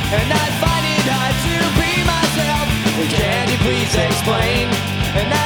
and I find it hard to be myself. Can you please explain? And I